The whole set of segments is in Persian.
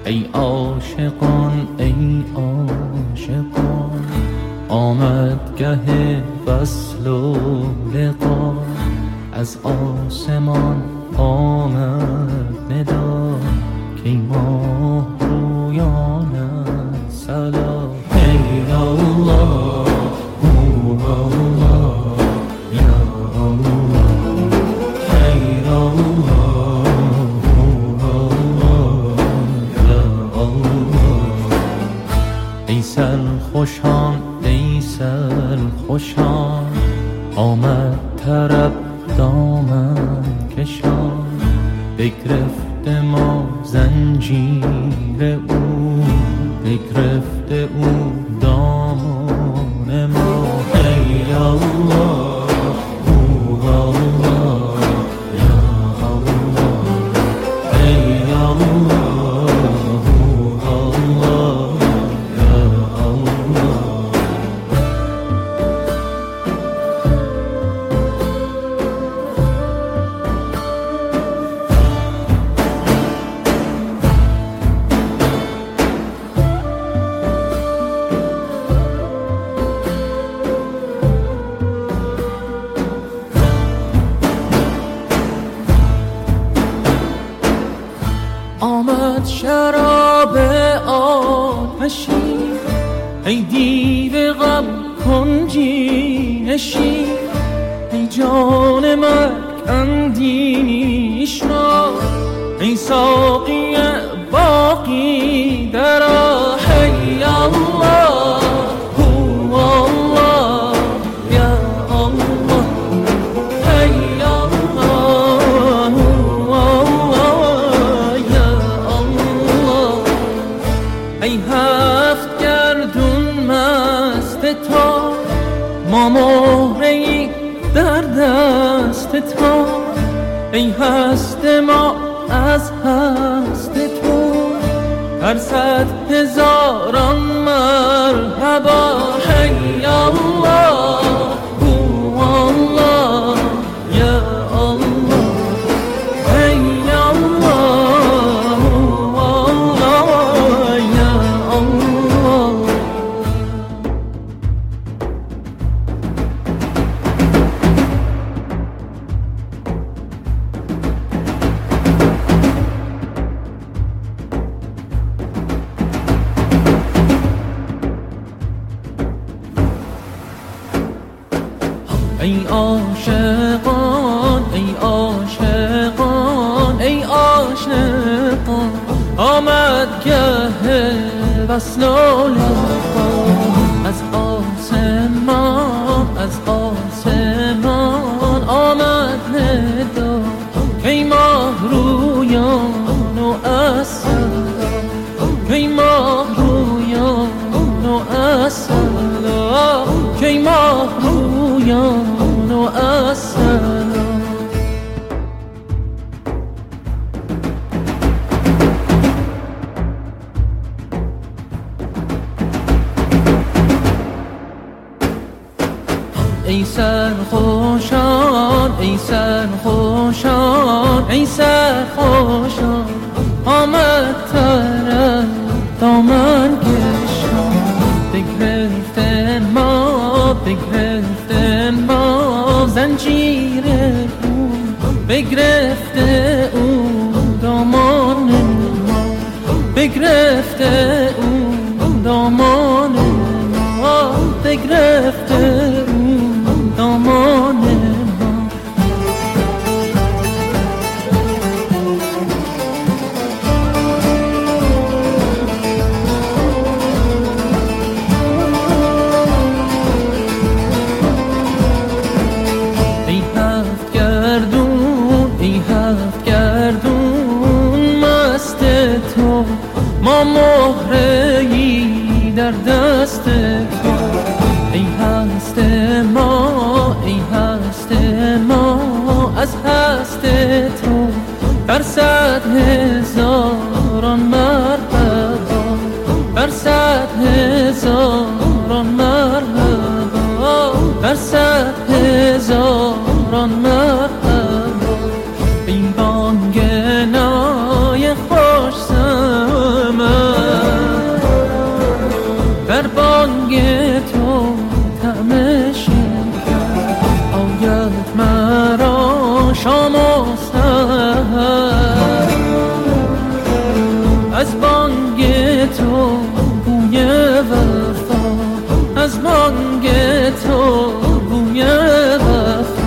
ای عاشقان ای عاشقان، آمد گه وصل و لقا. از آسمان آمد ندا که ماه رویانت سلام. ای الله الله یا الله، ای الله یا الله. ای سرخوشان ای سرخوشان، آمد طرب دامن کشان. بگرفته ما زنجیر او، بگرفته او دامان ما. ای الله الله یا الله، ای الله الله یا الله. آمد شراب آتشی، ای دیو غم کنجی نشین. ای جان مرگ اندیش را، ای ساقی باقی درا. ای الله هو الله یا الله، ای الله هو الله یا الله. ای هفت گردون مست تا، ما مهره‌ای در دست تا. ای هست ما از هست تو، هر 100,000 مرحبا. ای الله هو الله یا الله، ای الله هو الله یا الله. ای عاشقان ای عاشقان ای عاشقان، آمد گه وصل و لقا. از آسمان از آسمان آمد ندا که ماه رویان و اصلا، که ماه رویان و اصلا، که ماه رویان و اصلا. ای سرخوشان ای سرخوشان ای سرخوشان، آمد طرب دامن کشان. بگرفتن ما بگرفتن ما زنجیر او، بگرفته او دامان ما، بگرفته او دامان ما، بگرفته او دامان ما. ای هفت گردون ای هفت گردون مست تو، ما مهره‌ای در دست تو. ای هست ما ای هست ما از هست تو، بر 100,000 مرحبا، بر 100,000 مرحبا، بر 100,000 مرحبا. این بانگ نای خوش سمر از بانگ تو بوی وفا، از بانگ تو بوی وفا.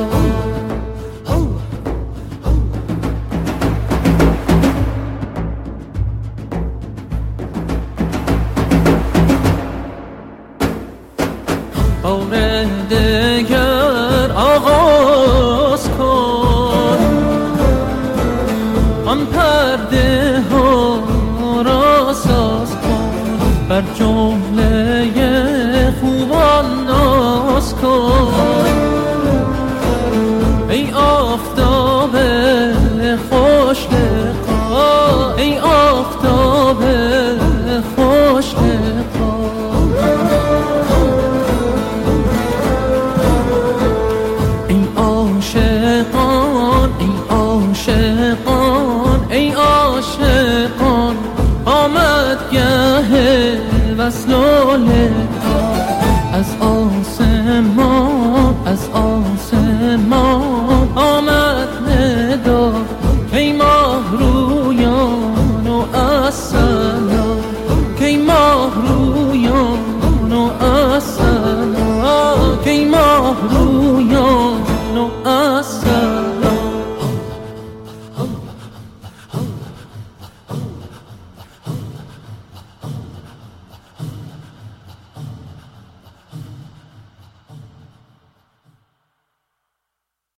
بار دگر آغاز کن آن پرده ها را ساز کن، بر جمله خوبان ناز کن. ای آفتاب خود